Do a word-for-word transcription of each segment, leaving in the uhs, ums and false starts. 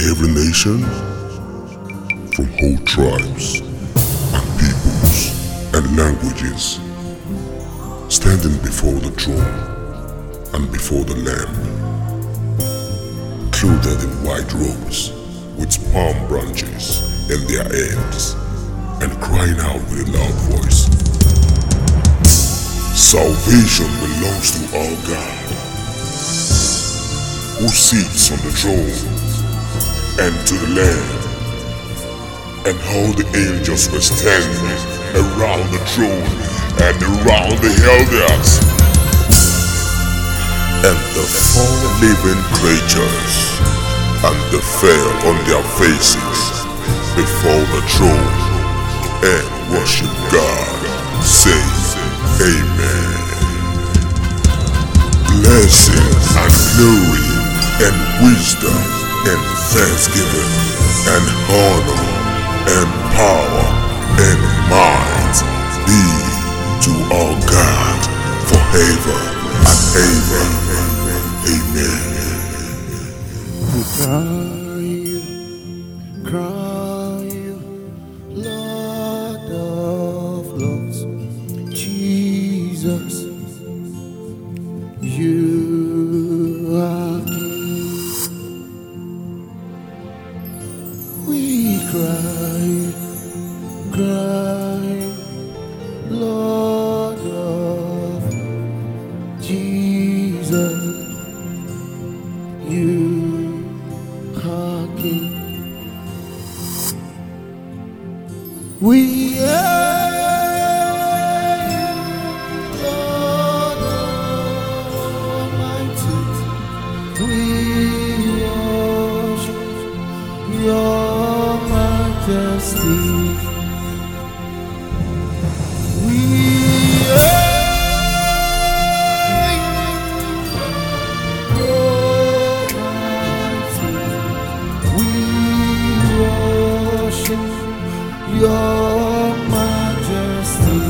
every nation, from whole tribes and peoples and languages, standing before the throne and before the Lamb, clothed in white robes with palm branches in their hands, and crying out with a loud voice, "Salvation belongs to our God, who sits on the throne, and to the Lamb." And all the angels were standing around the throne and around the elders, and the four living creatures, and they fell on their faces before the throne and worshiped God, saying, "Amen." Blessing and glory and wisdom and thanksgiving and honor and power and might be to our God forever and ever. Amen. We cry, cry, Lord of loves, Jesus, you are King. We cry, cry, Lord of Jesus, you are King. We are Lord Almighty. We worship your majesty. We your majesty.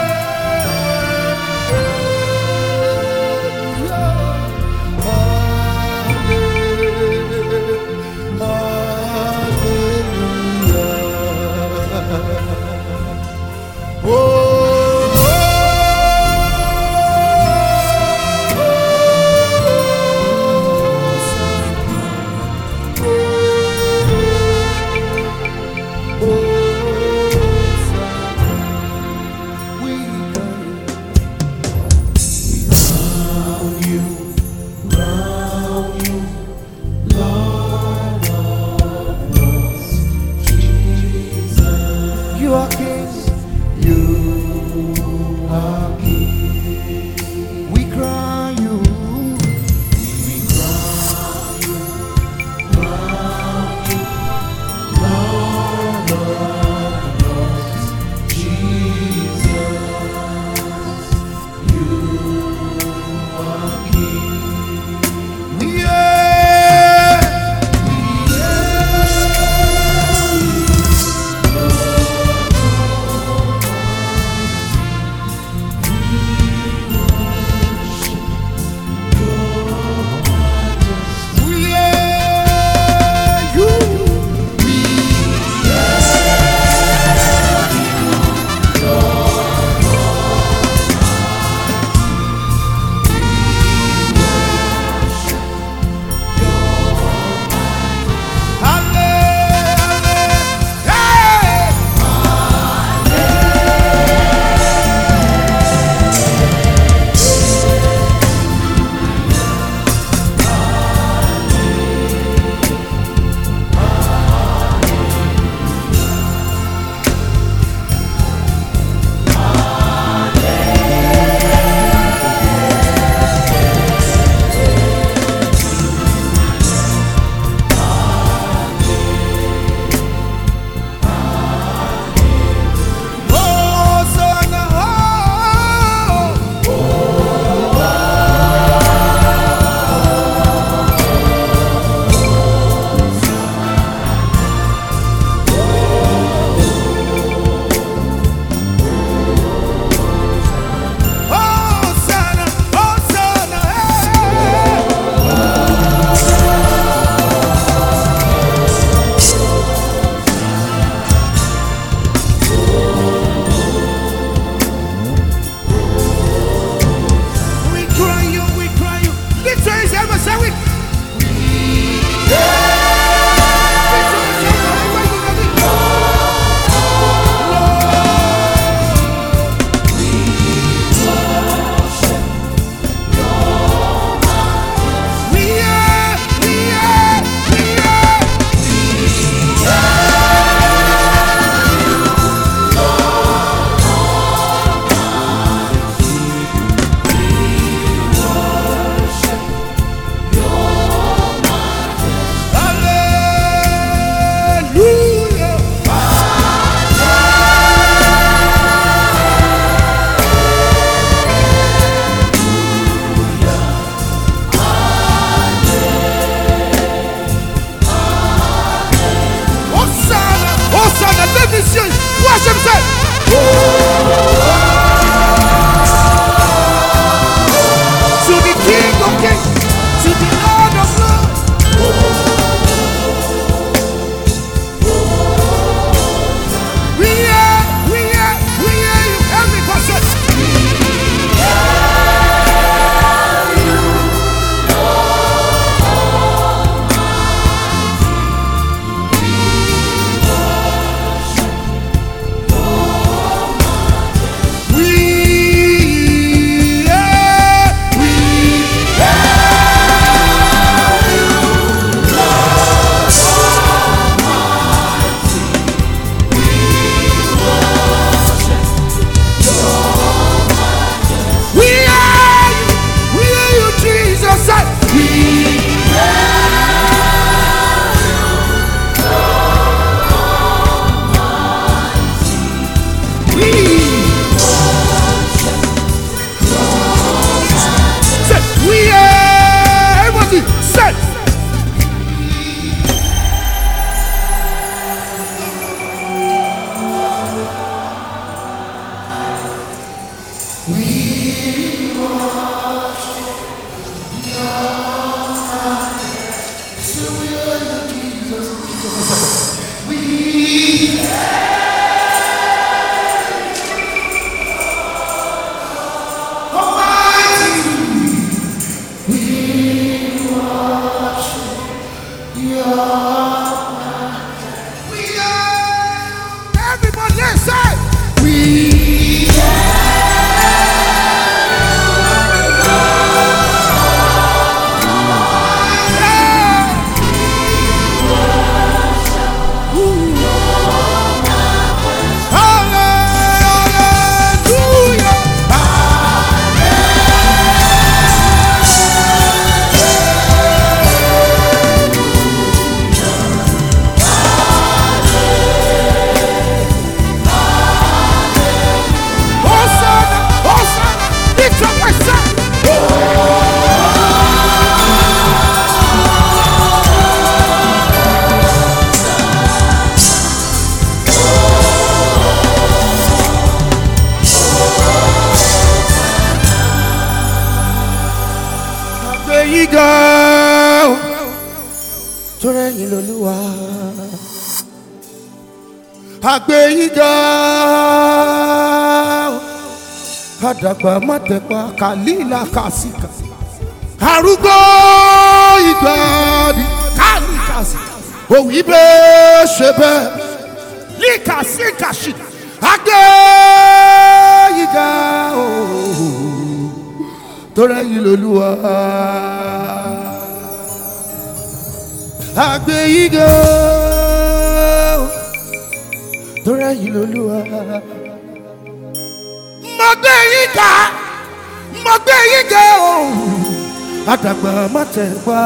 Hallelujah. Everybody say, we go to reign Olúwa. Àgbé yìí ga àdàgbà mátẹ̀pá kàlílà kàsíkà. Arúgbó ìgbàdì kàlíkàsí. Òwì bẹ́ẹ̀ ṣe bẹ́ẹ̀ líkàsíkàsí. Àgbé yìí ga to reign Olúwa. Àgbé yìí ga to reign Olúwa. Mo gbé yìí ga, mo gbé yìí ga o. Àdàgbà mátẹ̀pá.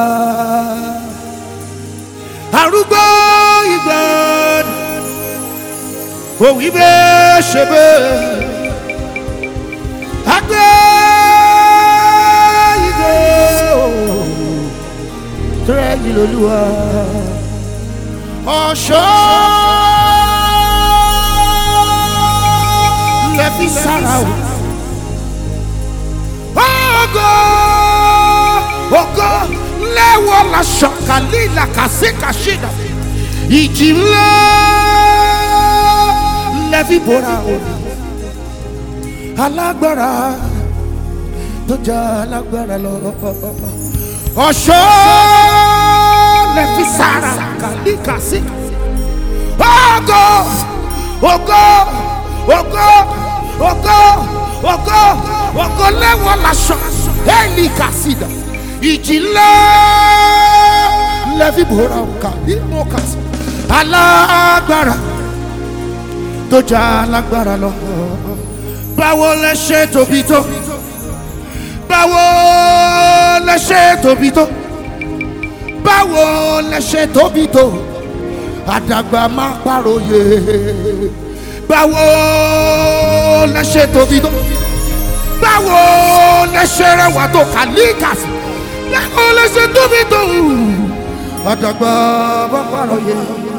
Arúgbó ìgbàanì. Òwì bẹ́ẹ̀ ṣe bẹ́ẹ̀. Àgbé to reign Olúwa. Ọ̀ṣọ́ lẹ́fi sára o. Ògo ògo lẹ́wọ̀ láṣọ kàlílà kàṣíkàṣídà. Ìjì ńlá lẹ́fi bóra o. Alágbára tó jà alágbára lọ. Ọ̀ṣọ́ lẹ́fi sára kàlíkàsí. Ògo ògo ògo ògo ògo ògo lẹ́wọ̀ láṣọ ẹ̀lì kàsídà. Ìjì ńlá lẹ́fi bóra kàlíkàsí. Alágbára tó jà alágbára lọ. Báwo lẹ ṣe tóbi tó? Báwo lẹ ṣe tóbi tó? Báwo lẹ ṣe tóbi tó? Àdàgbà má pàròyé. Báwo lẹ ṣe tóbi tó? Báwo lẹ ṣe rẹwà tó kàlíkàsí? Báwo lẹ ṣe tóbi tó? Àdàgbà má pàròyé.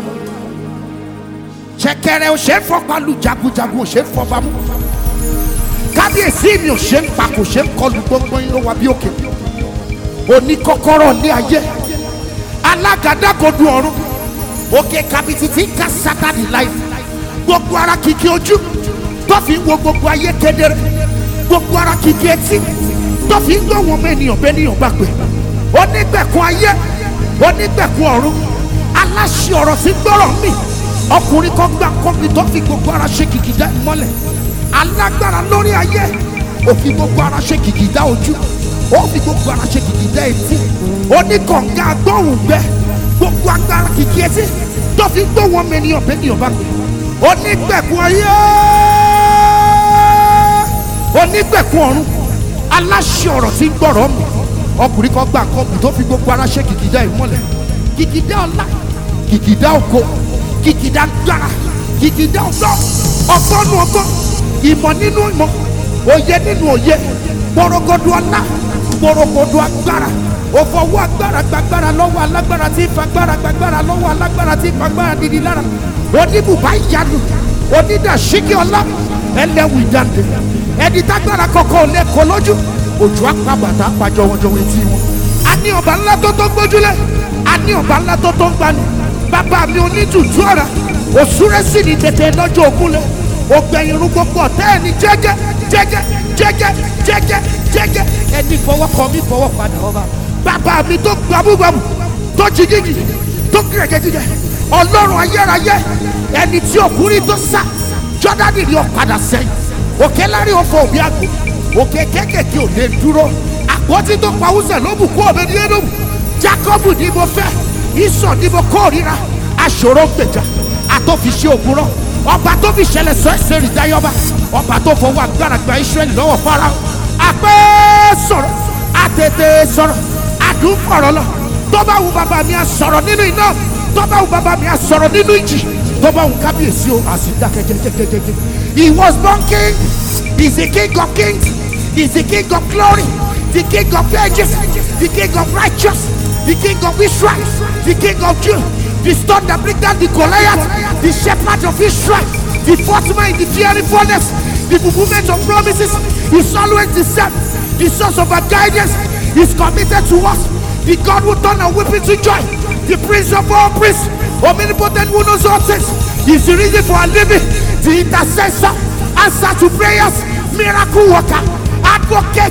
Ṣẹ̀kẹ̀rẹ̀ ò ṣe fọpa lu jagunjagun ò ṣe fọba mú. Kábíyèsí mi ò ṣe ń pa kò ṣe ń kọlu gbogbo yín ló wà bí òkè. Òní kọ́kọ́rọ́ ní ayé. Alágàdàgodo ọ̀run. Òkè kàbìtì tí ń ká sátani láì. Gbogbo ara kìkì ojú tó fi ń wo gbogbo ayé kedere. Gbogbo ara kìkì etí tó fi ń gbọ́ wọn mọ ènìyàn bẹ́ẹ̀ níyàn bá gbé. Onígbẹ̀kùn ayé, onígbẹ̀kùn ọ̀run. Aláṣẹ ọ̀rọ̀ sí gbọ́rọ̀ mi. Ọkùnrin kan gbà kọ́bi tó fi gbogbo ara ṣe kìkìdá ìmọ́lẹ̀. Alágbára lórí ayé, ó fi gbogbo ara ṣe kìkìdá ojú, ó fi gbogbo ara ṣe kìkìdá etí. Oníkànga agbóhùn gbẹ, gbogbo agbára kìkì etí tó fi gbóhùn ọmọ ènìyàn bẹ́ẹ̀ ni ọba gbé. Onígbẹ̀kùn ayé, onígbẹ̀kùn ọ̀run, aláṣẹ ọ̀rọ̀ tí ń gbọ́rọ̀ mi. Ọkùnrin kan gbà kọ́bi tó fi gbogbo ara ṣe kìkìdá ìmọ́lẹ̀. Kìkìdá ọlá, kìkìdá ògo, kìkìdá gbára, kìkìdá ọgbọ́n, ọgbọ́n nù ọgbọ́n, ìmọ̀ nínú ìmọ̀, òye nínú òye, gbọ̀rọ̀gọ̀dọ̀ ọlá, gbọ̀rọ̀gọ̀dọ̀ agbára, òfòwò agbára gbàgbára lọ́wọ́ alágbára tí fagbára gbàgbára lọ́wọ́ alágbára tí fagbára dídí lára. Oníbùbá ìyanu, onídàṣíkì ọlá, ẹlẹ́wù ìdáǹdè, ẹni tágbára kọ̀ọ̀kan ò lè kó lójú, òjò apábàtà apàjọ wọn jọ wetí wọn. A ní ọba ńlá tó tó gbójúlé, a ní ọba ńlá tó tó ń gbani. Bàbá mi onítùtù ọ̀rà, òsúré sì ní tètè lọ́jọ́ ògúnlé. Ògbẹ̀yìn irun gbogbo ọ̀tá ẹni jẹ́gẹ́ jẹ́gẹ́ jẹ́gẹ́ jẹ́gẹ́ jẹ́gẹ́. Ẹni fọwọ́ kọ mí fọwọ́ padà ọba. Bàbá mi tó gbàmúgbàmù, tó jìgìjì, tó gírẹ̀gẹ̀ jíjẹ ọlọ́run ayérayé ẹni tí ọkùnrin tó sá Jọ́dánì ni ó padà sẹ́yìn òkè lárí òfò òbí àgbò òkè kékèké ò lè dúró àpótí tó pa Úsẹ̀ ló bù kú ọ̀bẹ ní Édómù Jákọ́bù ni mo fẹ́ Ísọ̀ ni mo kórìíra aṣòro gbèjà àtòfiṣẹ́ ògùnrọ̀ ọba tó fi ṣẹlẹ̀ sọ ẹsẹ̀ rì dáyọ́ba ọba tó fọwọ́ agbára gba Ísírẹ́lì lọ́wọ́ Fáráò àpẹ́ sọ̀rọ̀ àtètè sọ̀rọ̀ àdúfọ̀rọ̀ lọ tó bá wù bàbá mi à sọ̀rọ̀ nínú iná tó bá wù bàbá mi à sọ̀rọ̀ nínú ìjì tó bá wù kábíyèsí o àsìdákẹ́ jẹjẹjẹjẹjẹ. He was born king. He's the king of kings. He's the king of glory. The king of ages. The king of righteous. The king of Israel. The king of Judah. The stone that bring down the Goliath. The shepherd of Israel. The fourth man in the fiery furnace. The fulfillment of promises. He's always the same. The source of our guidance. He's committed to us. The God who turn our weeping to joy. The prince of all priests. Omnipotent who knows all things. He's the reason for our living. The intercessor. Answer to prayers. Miracle worker. Advocate.